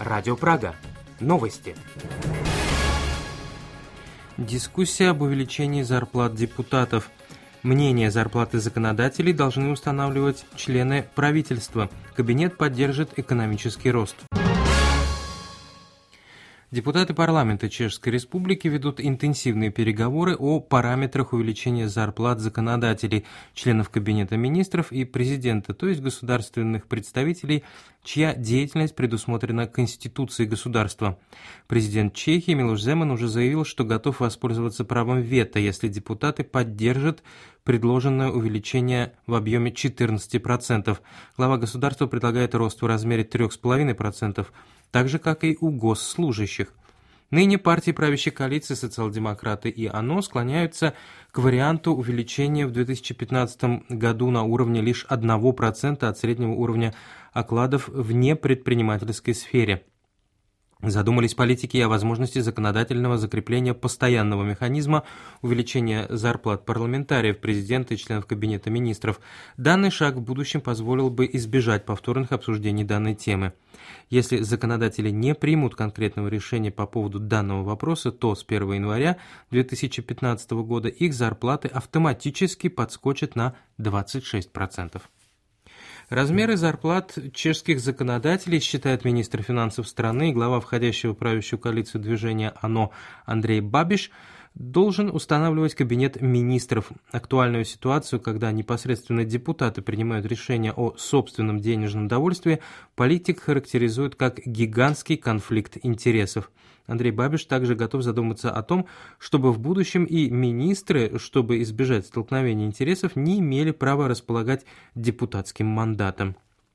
Радио Прага. Новости. Дискуссия об увеличении зарплат депутатов. Мнение зарплаты законодателей должны устанавливать члены правительства. Кабинет поддержит экономический рост. Депутаты парламента Чешской Республики ведут интенсивные переговоры о параметрах увеличения зарплат законодателей, членов Кабинета министров и президента, то есть государственных представителей, чья деятельность предусмотрена Конституцией государства. Президент Чехии Милош Земан уже заявил, что готов воспользоваться правом вето, если депутаты поддержат предложенное увеличение в объеме 14%. Глава государства предлагает рост в размере 3,5%. Так же, как и у госслужащих. Ныне партии правящей коалиции социал-демократы и ОНО склоняются к варианту увеличения в 2015 году на уровне лишь 1% от среднего уровня окладов в непредпринимательской сфере. Задумались политики и о возможности законодательного закрепления постоянного механизма увеличения зарплат парламентариев, президента и членов Кабинета министров. Данный шаг в будущем позволил бы избежать повторных обсуждений данной темы. Если законодатели не примут конкретного решения по поводу данного вопроса, то с 1 января 2015 года их зарплаты автоматически подскочат на 26%. Размеры зарплат чешских законодателей, считает министр финансов страны и глава входящего в правящую коалицию движения ОНО Андрей Бабиш, должен устанавливать Кабинет министров. Актуальную ситуацию, когда непосредственно депутаты принимают решения о собственном денежном довольстве, политик характеризует как гигантский конфликт интересов. Андрей Бабиш также готов задуматься о том, чтобы в будущем и министры, чтобы избежать столкновения интересов, не имели права располагать депутатским мандатом.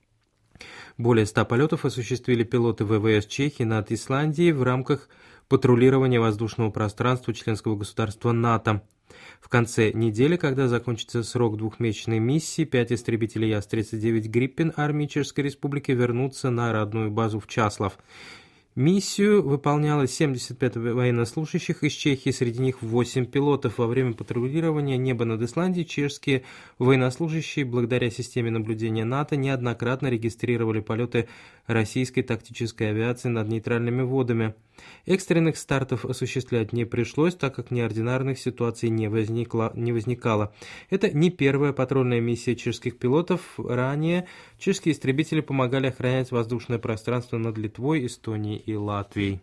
Более 100 полетов осуществили пилоты ВВС Чехии над Исландией в рамках патрулирования воздушного пространства членского государства НАТО. В конце недели, когда закончится срок двухмесячной миссии, 5 истребителей Яс-39 Гриппен армии Чешской Республики вернутся на родную базу в Часлав. Миссию выполняло 75 военнослужащих из Чехии, среди них 8 пилотов. Во время патрулирования неба над Исландией чешские военнослужащие, благодаря системе наблюдения НАТО, неоднократно регистрировали полеты российской тактической авиации над нейтральными водами. Экстренных стартов осуществлять не пришлось, так как неординарных ситуаций не возникало. Это не первая патрульная миссия чешских пилотов. Ранее чешские истребители помогали охранять воздушное пространство над Литвой, Эстонией и Латвией.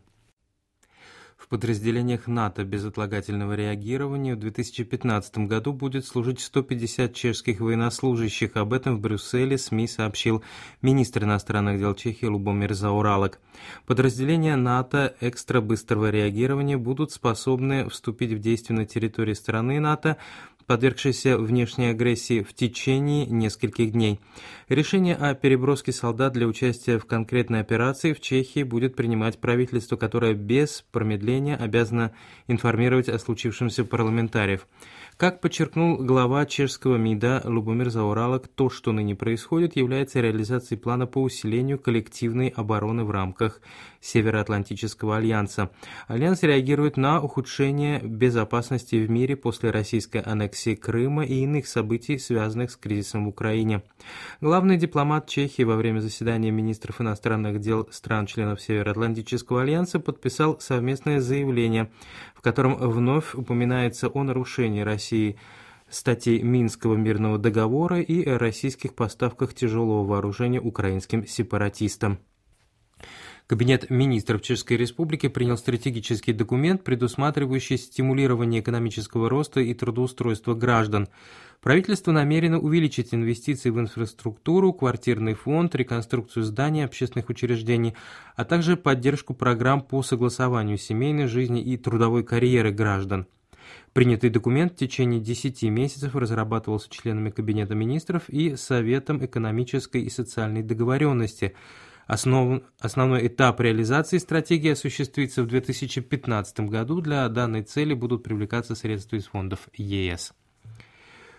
В подразделениях НАТО безотлагательного реагирования в 2015 году будет служить 150 чешских военнослужащих. Об этом в Брюсселе СМИ сообщил министр иностранных дел Чехии Любомир Заоралек. Подразделения НАТО экстра-быстрого реагирования будут способны вступить в действие на территории страны НАТО, подвергшейся внешней агрессии, в течение нескольких дней. Решение о переброске солдат для участия в конкретной операции в Чехии будет принимать правительство, которое без промедления обязано информировать о случившемся парламентариев. Как подчеркнул глава чешского МИДа Любомир Заоралек, то, что ныне происходит, является реализацией плана по усилению коллективной обороны в рамках Североатлантического альянса. Альянс реагирует на ухудшение безопасности в мире после российской аннексии Крыма и иных событий, связанных с кризисом в Украине. Главный дипломат Чехии во время заседания министров иностранных дел стран-членов Североатлантического альянса подписал совместное заявление, в котором вновь упоминается о нарушении России статей Минского мирного договора и о российских поставках тяжелого вооружения украинским сепаратистам. Кабинет министров Чешской Республики принял стратегический документ, предусматривающий стимулирование экономического роста и трудоустройства граждан. Правительство намерено увеличить инвестиции в инфраструктуру, квартирный фонд, реконструкцию зданий, общественных учреждений, а также поддержку программ по согласованию семейной жизни и трудовой карьеры граждан. Принятый документ в течение 10 месяцев разрабатывался членами Кабинета министров и Советом экономической и социальной договоренности. Основной этап реализации стратегии осуществится в 2015 году. Для данной цели будут привлекаться средства из фондов ЕС.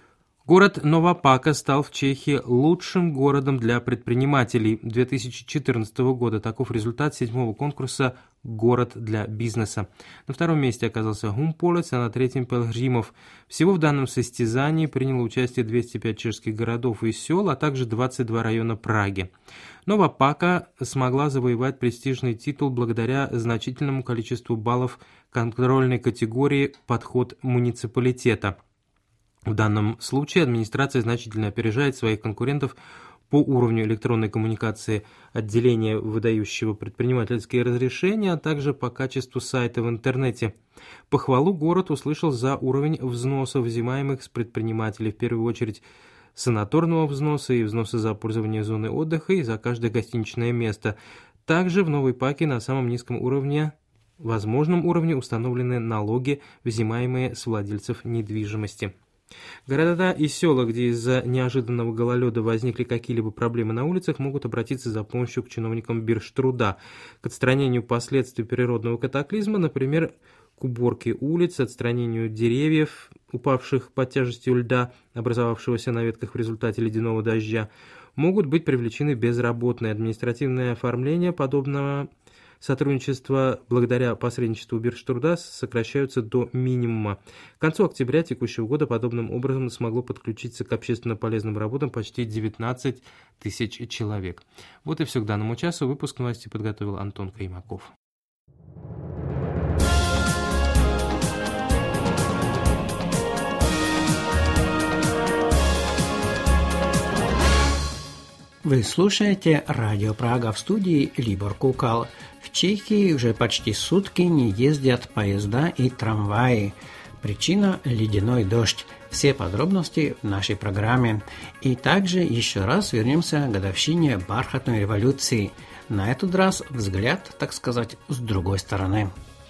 Город Новопака стал в Чехии лучшим городом для предпринимателей 2014 года. Таков результат 7-го конкурса «Город для бизнеса». На втором месте оказался Гумполец, а на третьем – Пелгримов. Всего в данном состязании приняло участие 205 чешских городов и сел, а также 22 района Праги. Новопака смогла завоевать престижный титул благодаря значительному количеству баллов контрольной категории «Подход муниципалитета». В данном случае администрация значительно опережает своих конкурентов по уровню электронной коммуникации отделения, выдающего предпринимательские разрешения, а также по качеству сайта в интернете. Похвалу город услышал за уровень взносов, взимаемых с предпринимателей, в первую очередь санаторного взноса и взноса за пользование зоны отдыха и за каждое гостиничное место. Также в Новой Паке на самом низком уровне, возможном уровне, установлены налоги, взимаемые с владельцев недвижимости. Города и села, где из-за неожиданного гололеда возникли какие-либо проблемы на улицах, могут обратиться за помощью к чиновникам Биржтруда, к отстранению последствий природного катаклизма, например, к уборке улиц, отстранению деревьев, упавших под тяжестью льда, образовавшегося на ветках в результате ледяного дождя. Могут быть привлечены безработные. Административное оформление подобного сотрудничества благодаря посредничеству Биржтруда сокращаются до минимума. К концу октября текущего года подобным образом смогло подключиться к общественно полезным работам почти 19 тысяч человек. Вот и все к данному часу. Выпуск новостей подготовил Антон Каймаков. Вы слушаете Радио Прага, в студии Либор Кукал. В Чехии уже почти сутки не ездят поезда и трамваи. Причина – ледяной дождь. Все подробности в нашей программе. И также еще раз вернемся к годовщине бархатной революции. На этот раз взгляд, так сказать, с другой стороны.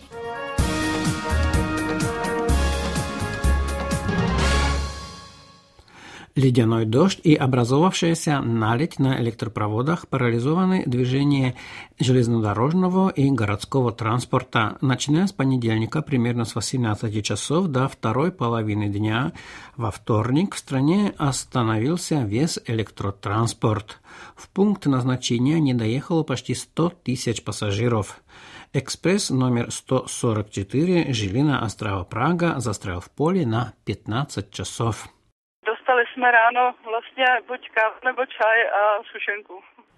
Ледяной дождь и образовавшаяся наледь на электропроводах парализованы движение железнодорожного и городского транспорта. Начиная с понедельника примерно с 18 часов до второй половины дня во вторник в стране остановился весь электротранспорт. В пункт назначения не доехало почти 100 тысяч пассажиров. Экспресс номер 144 Žilina-Ostrava-Praga застрял в поле на 15 часов. Dostali jsme ráno vlastně buď kávu nebo čaj a sušenku.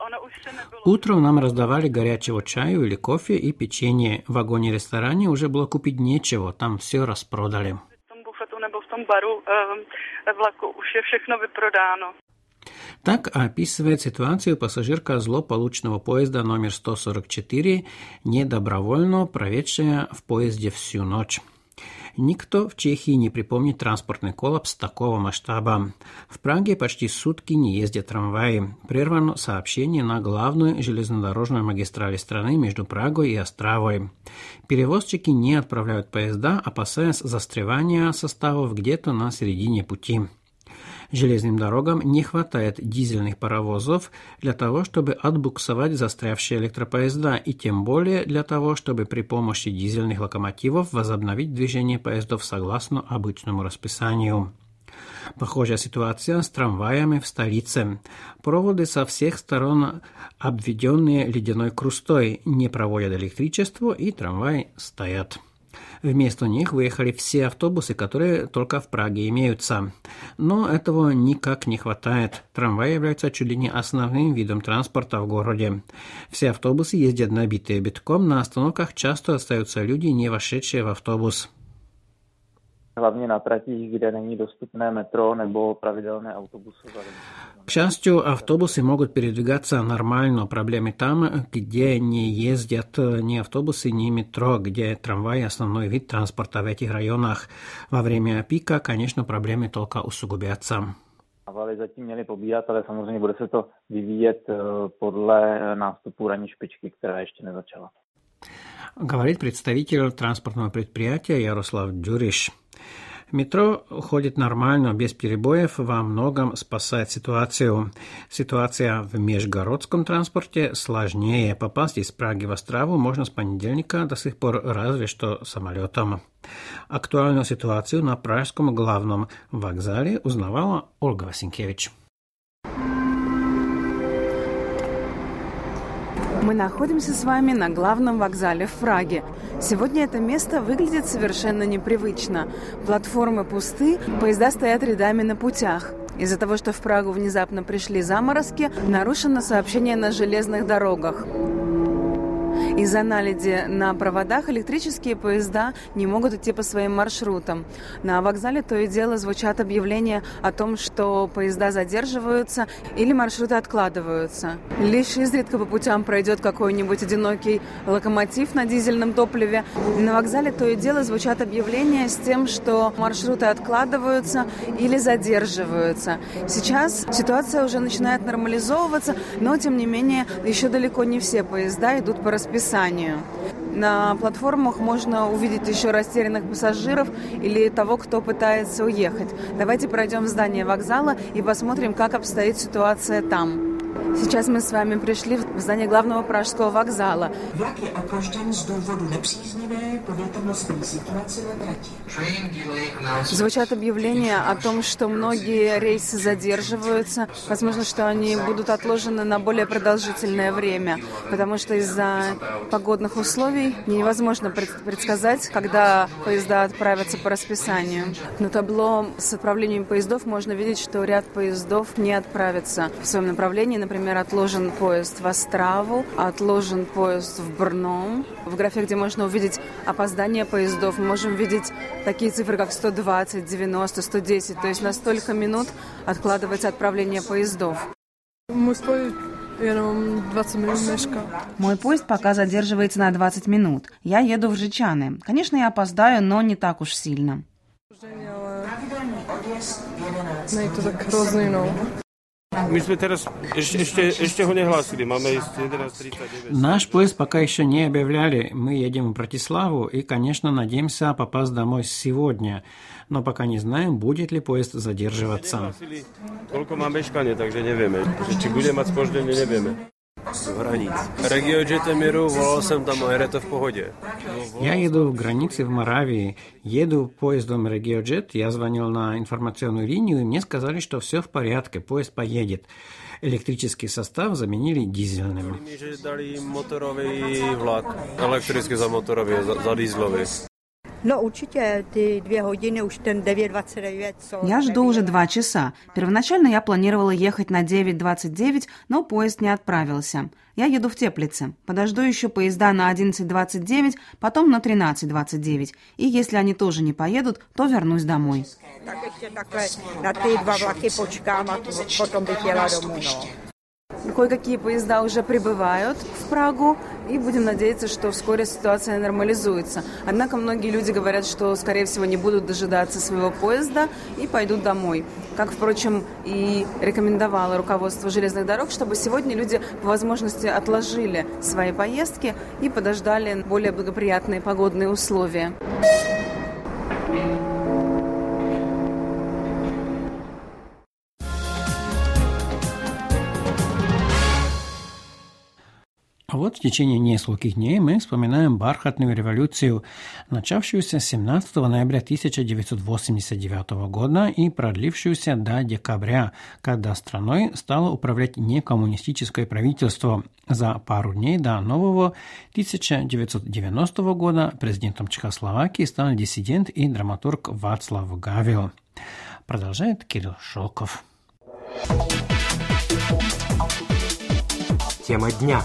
Утром нам раздавали горячего чаю или кофе и печенье. В вагоне-ресторане уже было купить нечего, там все распродали. V tom bufetu nebo v tom baru ve vlaku už je všechno vyprodáno. Так описывает ситуацию пассажирка злополучного поезда номер 144, недобровольно проведшая в поезде всю ночь. Никто в Чехии не припомнит транспортный коллапс такого масштаба. В Праге почти сутки не ездят трамваи. Прервано сообщение на главную железнодорожную магистрали страны между Прагой и Остравой. Перевозчики не отправляют поезда, опасаясь застревания составов где-то на середине пути. Железным дорогам не хватает дизельных паровозов для того, чтобы отбуксовать застрявшие электропоезда, и тем более для того, чтобы при помощи дизельных локомотивов возобновить движение поездов согласно обычному расписанию. Похожая ситуация с трамваями в столице. Проводы со всех сторон, обведенные ледяной крустой, не проводят электричество, и трамваи стоят. Вместо них выехали все автобусы, которые только в Праге имеются. Но этого никак не хватает. Трамвай является чуть ли не основным видом транспорта в городе. Все автобусы ездят набитые битком, на остановках часто остаются люди, не вошедшие в автобус. Hlavně na tratích, kde není dostupné metro nebo pravidelné autobusové. К счастью, автобусы могут передвигаться нормально. Проблемы там, где не ездят ни автобусы, ни метро, где трамвай – основной вид транспорта в этих районах. Во время пика, конечно, проблемы только усугубятся. Avaly zatím měly pobíhat, ale samozřejmě bude se to vyvíjet podle nástupu ranní špičky, která ještě nezačala. Говорит представитель транспортного предприятия Ярослав Дюриш. Метро ходит нормально, без перебоев, во многом спасает ситуацию. Ситуация в межгородском транспорте сложнее. Попасть из Праги в Острову можно с понедельника до сих пор разве что самолетом. Актуальную ситуацию на Пражском главном вокзале узнавала Ольга Васенкевич. Мы находимся с вами на главном вокзале в Праге. Сегодня это место выглядит совершенно непривычно. Платформы пусты, поезда стоят рядами на путях. Из-за того, что в Прагу внезапно пришли заморозки, нарушено сообщение на железных дорогах. Из-за наледи на проводах электрические поезда не могут идти по своим маршрутам. На вокзале то и дело звучат объявления о том, что поезда задерживаются или маршруты откладываются. Лишь изредка по путям пройдет какой-нибудь одинокий локомотив на дизельном топливе. На вокзале то и дело звучат объявления с тем, что маршруты откладываются или задерживаются. Сейчас ситуация уже начинает нормализовываться, но, тем не менее, еще далеко не все поезда идут по расписанию. На платформах можно увидеть еще растерянных пассажиров или того, кто пытается уехать. Давайте пройдем в здание вокзала и посмотрим, как обстоит ситуация там. Сейчас мы с вами пришли в здание главного пражского вокзала. Vlak je opožděn z důvodu nepříznivé povětrnostní situace na trati. Звучат объявления о том, что многие рейсы задерживаются. Возможно, что они будут отложены на более продолжительное время, потому что из-за погодных условий невозможно предсказать, когда поезда отправятся по расписанию. На табло с отправлением поездов можно видеть, что ряд поездов не отправится в своем направлении. Например, отложен поезд в Острову, отложен поезд в Брно. В графе, где можно увидеть опоздание поездов, мы можем видеть такие цифры, как 120, 90, 110. То есть на столько минут откладывается отправление поездов. Мой поезд пока задерживается на 20 минут. Я еду в Жичаны. Конечно, я опоздаю, но не так уж сильно. Наш поезд пока еще не объявляли. Мы едем в Братиславу и, конечно, надеемся попасть домой сегодня. Но пока не знаем, будет ли поезд задерживаться. Я еду в границе в Моравии. Еду поездом Regiojet. Я звонил на информационную линию, и мне сказали, что все в порядке, поезд поедет. Электрический состав заменили дизельным. Я жду уже 2 часа. Первоначально я планировала ехать на 9:29, но поезд не отправился. Я еду в Теплице. Подожду еще поезда на 11:29, потом на 13:29. И если они тоже не поедут, то вернусь домой. Кое-какие поезда уже прибывают в Прагу, и будем надеяться, что вскоре ситуация нормализуется. Однако многие люди говорят, что, скорее всего, не будут дожидаться своего поезда и пойдут домой. Как, впрочем, и рекомендовало руководство железных дорог, чтобы сегодня люди по возможности отложили свои поездки и подождали более благоприятные погодные условия. А вот в течение нескольких дней мы вспоминаем бархатную революцию, начавшуюся 17 ноября 1989 года и продлившуюся до декабря, когда страной стало управлять некоммунистическое правительство. За пару дней до нового 1990 года президентом Чехословакии стал диссидент и драматург Václav Гавел. Продолжает Кирилл Шелков. Тема дня.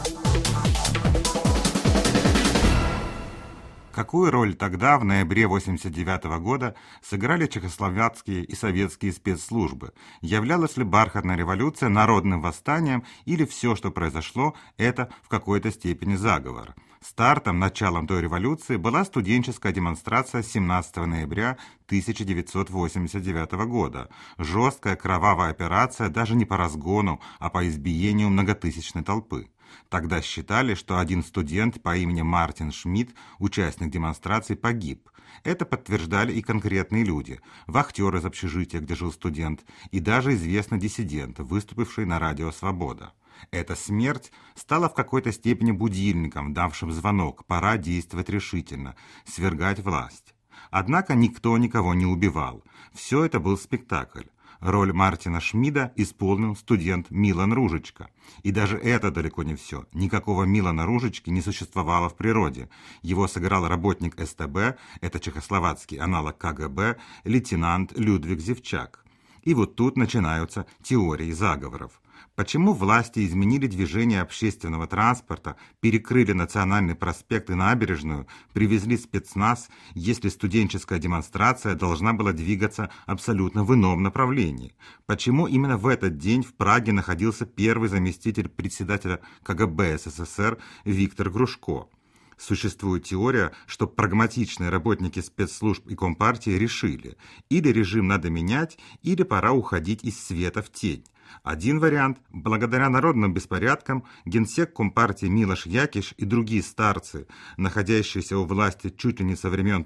Какую роль тогда, в ноябре 1989 года, сыграли чехословацкие и советские спецслужбы? Являлась ли бархатная революция народным восстанием или все, что произошло, это в какой-то степени заговор? Стартом, началом той революции была студенческая демонстрация 17 ноября 1989 года. Жесткая кровавая операция даже не по разгону, а по избиению многотысячной толпы. Тогда считали, что один студент по имени Мартин Шмидт, участник демонстрации, погиб. Это подтверждали и конкретные люди, вахтер из общежития, где жил студент, и даже известный диссидент, выступивший на радио «Свобода». Эта смерть стала в какой-то степени будильником, давшим звонок: пора действовать решительно, свергать власть. Однако никто никого не убивал. Все это был спектакль. Роль Мартина Шмидта исполнил студент Милан Ружичка. И даже это далеко не все. Никакого Милана Ружички не существовало в природе. Его сыграл работник СТБ, это чехословацкий аналог КГБ, лейтенант Людвиг Зевчак. И вот тут начинаются теории заговоров. Почему власти изменили движение общественного транспорта, перекрыли Национальный проспект и набережную, привезли спецназ, если студенческая демонстрация должна была двигаться абсолютно в ином направлении? Почему именно в этот день в Праге находился первый заместитель председателя КГБ СССР Виктор Грушко? Существует теория, что прагматичные работники спецслужб и Компартии решили: или режим надо менять, или пора уходить из света в тень. Один вариант – благодаря народным беспорядкам генсек Компартии Милош Якиш и другие старцы, находящиеся у власти чуть ли не со времен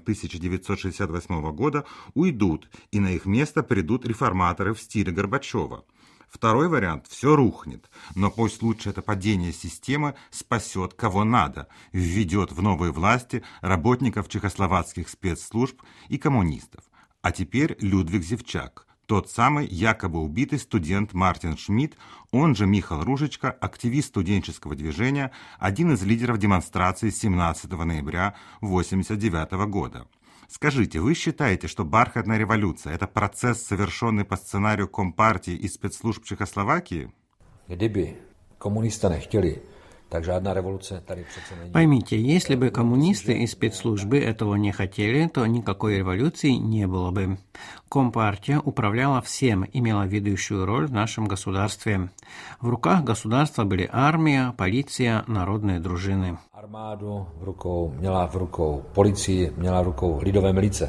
1968 года, уйдут, и на их место придут реформаторы в стиле Горбачева. Второй вариант – все рухнет, но пусть лучше это падение системы спасет кого надо, введет в новые власти работников чехословацких спецслужб и коммунистов. А теперь Людвиг Зевчак. Тот самый якобы убитый студент Мартин Шмидт, он же Михал Ружичка, активист студенческого движения, один из лидеров демонстрации 17 ноября 1989 года. Скажите, вы считаете, что бархатная революция – это процесс, совершенный по сценарию Компартии и спецслужб Чехословакии? Kdyby komunisté nechtěli, tak žádná revoluce tady přece není. Поймите, если бы коммунисты и спецслужбы этого не хотели, то никакой революции не было бы. Компартия управляла всем, имела ведущую роль в нашем государстве. В руках государства были армия, полиция, народные дружины. Armádu v rukou, měla v rukou policii, měla v rukou lidové milice.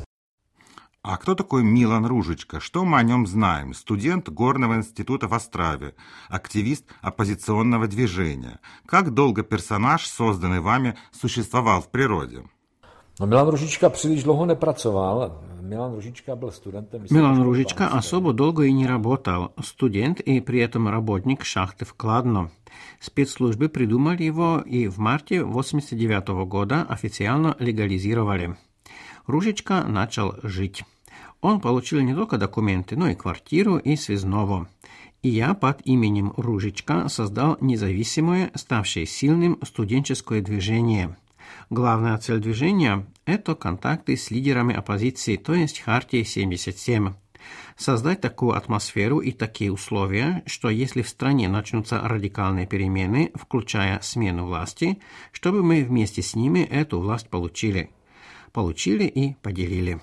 А кто такой Милан Ружичка? Что мы о нем знаем? Студент Горного института в Острове, активист оппозиционного движения. Как долго персонаж, созданный вами, существовал в природе? No, Milan Ružička příliš dlouho nepracoval. Milan Ružička byl studentem... Милан Ружичка особо долго и не работал. Студент и при этом работник шахты в Кладно. Спецслужбы придумали его и в марте 1989 года официально легализировали. Ружичка начал жить. Он получил не только документы, но и квартиру и связного. И я под именем Ружичка создал независимое, ставшее сильным студенческое движение. Главная цель движения – это контакты с лидерами оппозиции, то есть Хартией 77. Создать такую атмосферу и такие условия, что если в стране начнутся радикальные перемены, включая смену власти, чтобы мы вместе с ними эту власть получили. Получили и поделили.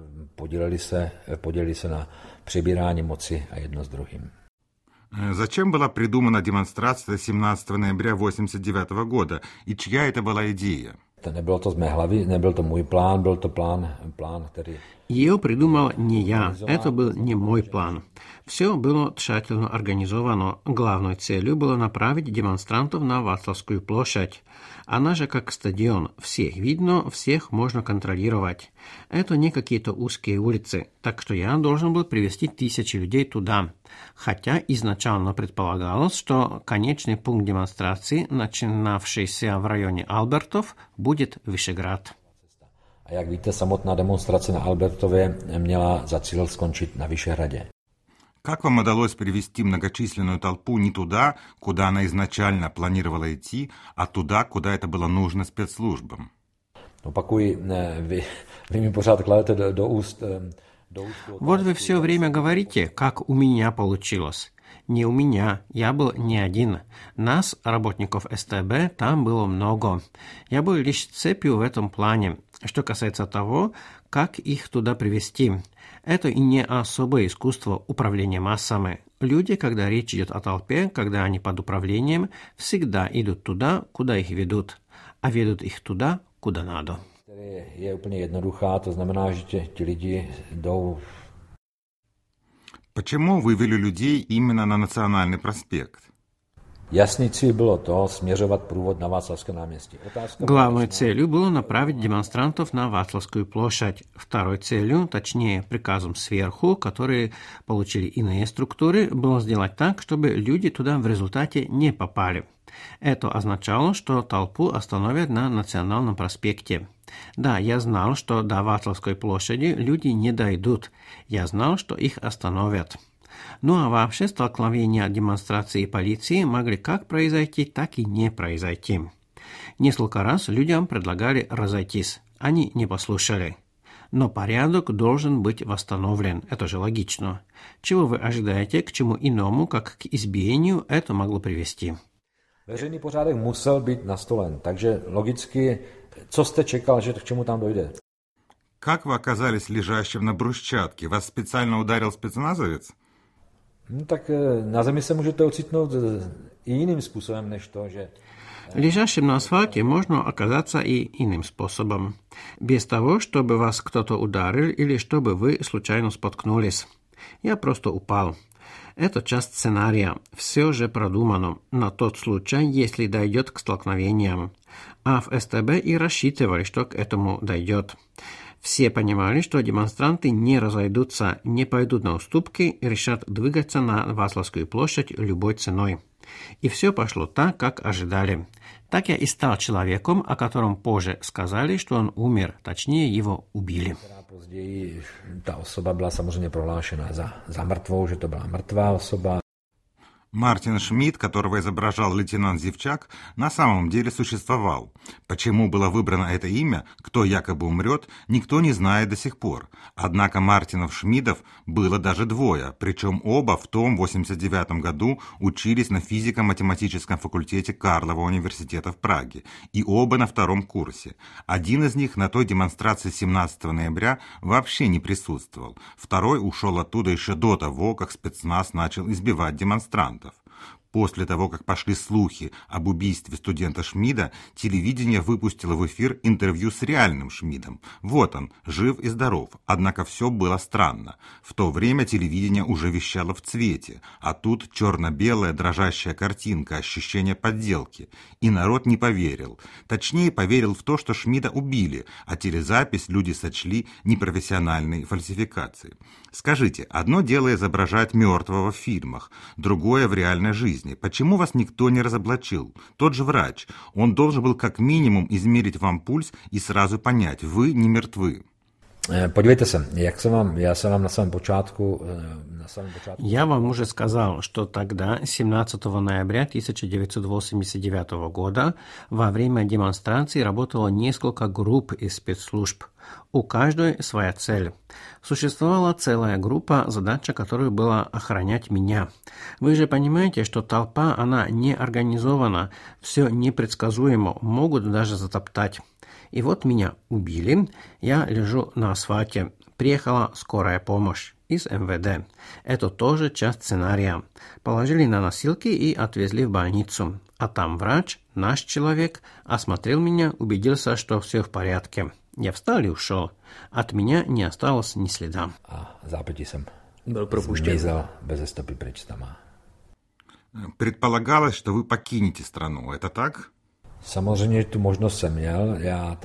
Podělili se na přebírání moci a jedno s druhým. Зачем была придумана демонстрация 17 ноября 1989 года и чья это была идея? Nebylo to z mé hlavy, nebyl to můj plán, byl to plán, který... Ее придумал не я, это был не мой план. Все было тщательно организовано. Главной целью было направить демонстрантов на Вацлавскую площадь. Она же как стадион. Всех видно, всех можно контролировать. Это не какие-то узкие улицы, так что я должен был привести тысячи людей туда. Хотя изначально предполагалось, что конечный пункт демонстрации, начинавшийся в районе Albertov, будет Vyšehrad. A jak víte, samotná demonstrace na Albertově měla za cíl skončit na Vyšehradě. Как вам удалось привести многочисленную толпу не туда, куда она изначально планировала идти, а туда, куда это было нужно спецслужбам? Opakuji, vy mi pořád kladete do úst... Вот вы все время говорите, как у меня получилось. Не у меня, я был не один. Нас, работников СТБ, там было много. Я был лишь цепью в этом плане. Что касается того, как их туда привести, это и не особое искусство управления массами. Люди, когда речь идет о толпе, когда они под управлением, всегда идут туда, куда их ведут, а ведут их туда, куда надо. Je úplně jednoduchá, to znamená, že ti lidi jdou. Почему вывели людей именно на Национальный проспект? Jasný cíl bylo to směřovat průvod na Václavské náměstí. Главной целью было направить демонстрантов на Вацлавскую площадь. Второй целью, точнее приказом сверху, которые получили иные структуры, было сделать так, чтобы люди туда в результате не попали. Это означало, что толпу остановят на Национальном проспекте. Да, я знал, что до Вацлавской площади люди не дойдут. Я знал, что их остановят. Ну а вообще столкновения демонстрации и полиции могли как произойти, так и не произойти. Несколько раз людям предлагали разойтись. Они не послушали. Но порядок должен быть восстановлен. Это же логично. Чего вы ожидаете, к чему иному, как к избиению, это могло привести? Veřejný pořádek musel být nastolen, takže logicky, co jste čekal, že k čemu tam dojde? Как вы оказались лежащим на брусчатке? Вас специально ударил спецназовец? No, tak na zemi se můžete ocitnout i jiným způsobem, než to, že... Лежащим на асфальте можно оказаться и иным способом. Без того, чтобы вас кто-то ударил или чтобы вы случайно споткнулись. Я просто упал. Это часть сценария. Все же продумано на тот случай, если дойдет к столкновениям. А в СТБ и рассчитывали, что к этому дойдет. Все понимали, что демонстранты не разойдутся, не пойдут на уступки и решат двигаться на Вацлавскую площадь любой ценой. И все пошло так, как ожидали. Так я и стал человеком, о котором позже сказали, что он умер, точнее его убили. Později ta osoba byla samozřejmě prohlášena za mrtvou, že to byla mrtvá osoba. Мартин Шмидт, которого изображал лейтенант Зевчак, на самом деле существовал. Почему было выбрано это имя, кто якобы умрет, никто не знает до сих пор. Однако Мартинов-Шмидтов было даже двое, причем оба в том 89 году учились на физико-математическом факультете Карлова университета в Праге, и оба на втором курсе. Один из них на той демонстрации 17 ноября вообще не присутствовал. Второй ушел оттуда еще до того, как спецназ начал избивать демонстрантов. После того, как пошли слухи об убийстве студента Шмидта, телевидение выпустило в эфир интервью с реальным Шмидтом. Вот он, жив и здоров. Однако все было странно. В то время телевидение уже вещало в цвете, а тут черно-белая дрожащая картинка, ощущение подделки. И народ не поверил. Точнее, поверил в то, что Шмидта убили, а телезапись люди сочли непрофессиональной фальсификацией. Скажите, одно дело изображать мертвого в фильмах, другое в реальной жизни. Почему вас никто не разоблачил? Тот же врач. Он должен был как минимум измерить вам пульс и сразу понять, вы не мертвы. Podívejte se, já jsem vám na samém počátku... Я вам уже сказал, что тогда, 17 ноября 1989 года, во время демонстрации работало несколько групп из спецслужб. У каждой своя цель. Существовала целая группа, задача которой была охранять меня. Вы же понимаете, что толпа, она не организована, все непредсказуемо, могут даже затоптать. И вот меня убили, я лежу на асфальте. Приехала скорая помощь из МВД. Это тоже часть сценария. Положили на носилки и отвезли в больницу. А там врач, наш человек, осмотрел меня, убедился, что все в порядке. Я встал и ушел. От меня не осталось ни следа. A zápětí jsem zmizel bez stopy pryč tam. Предполагалось, что вы покинете страну. Это так? Samozřejmě tu možnost jsem měl.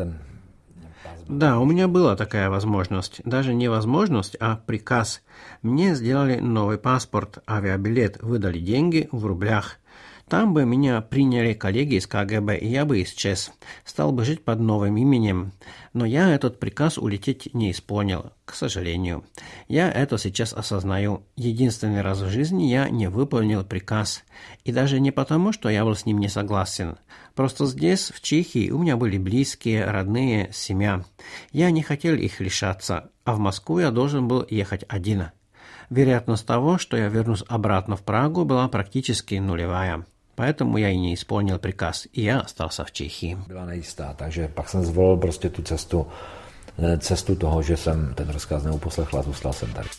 Да, у меня была такая возможность. Даже не возможность, а приказ. Мне сделали новый паспорт, авиабилет, выдали деньги в рублях. Там бы меня приняли коллеги из КГБ, и я бы исчез. Стал бы жить под новым именем. Но я этот приказ улететь не исполнил, к сожалению. Я это сейчас осознаю. Единственный раз в жизни я не выполнил приказ. И даже не потому, что я был с ним не согласен. Просто здесь, в Чехии, у меня были близкие, родные, семья. Я не хотел их лишаться, а в Москву я должен был ехать один. Вероятность того, что я вернусь обратно в Прагу, была практически нулевая. Поэтому я и не исполнил приказ, и я остался в Čechii. Byla nejistá, takže pak jsem zvolil prostě tu cestu toho, že jsem ten rozkaz neuposlechl a zůstal jsem tady.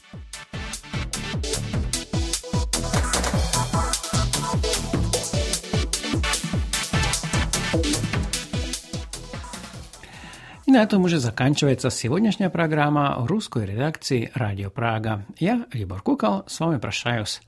И на этом уже заканчивается сегодняшняя программа русской редакции Радио Прага. Я, Libor Kukal, с вами прощаюсь.